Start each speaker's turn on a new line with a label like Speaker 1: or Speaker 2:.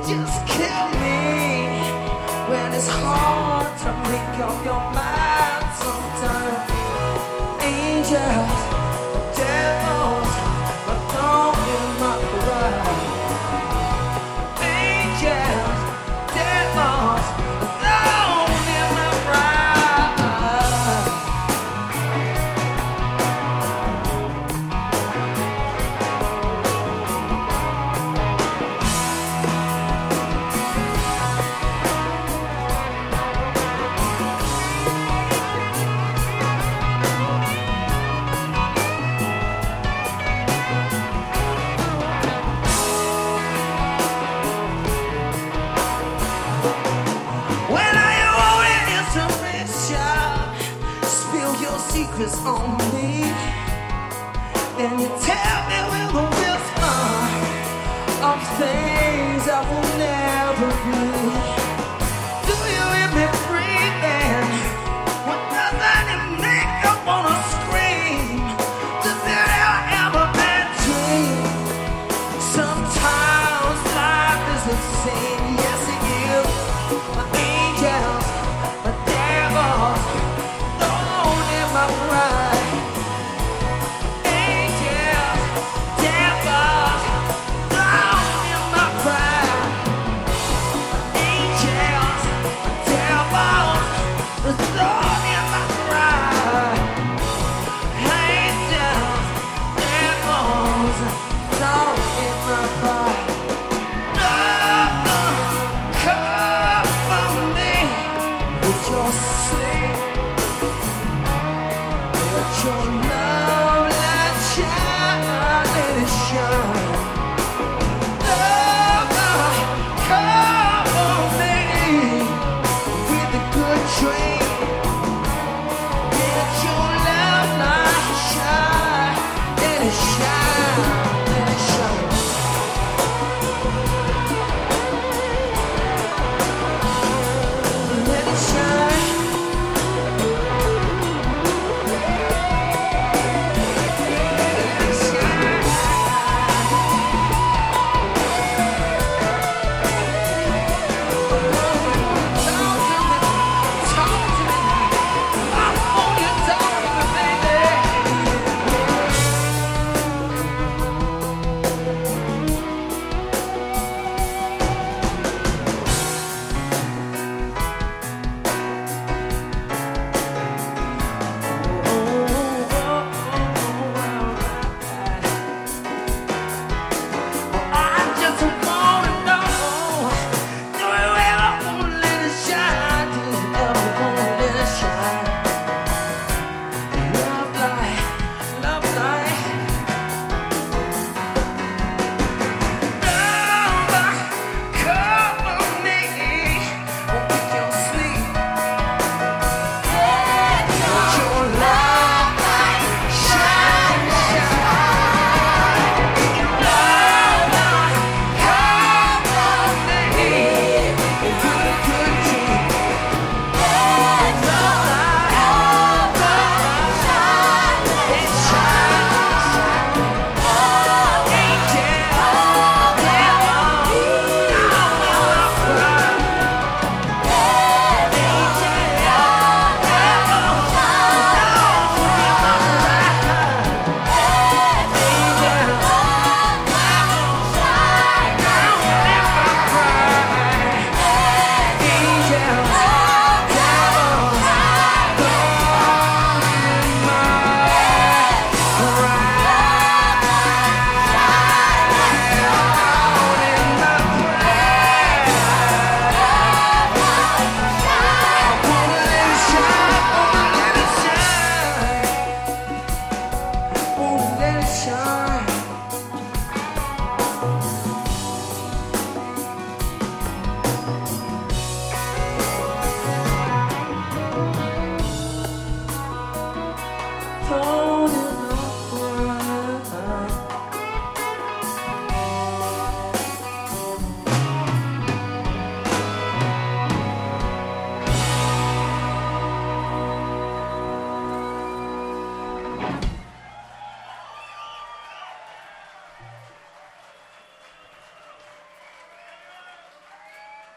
Speaker 1: just kill me when it's hard to make up your mind sometimes. Angels, devils, but don't give my right. Angels, devils, don't give my right. Secrets on me, and you tell me with a whisper of things I will never be. Do you hear me breathing? What doesn't it make you wanna scream? Does it ever been dream? Sometimes life is the same.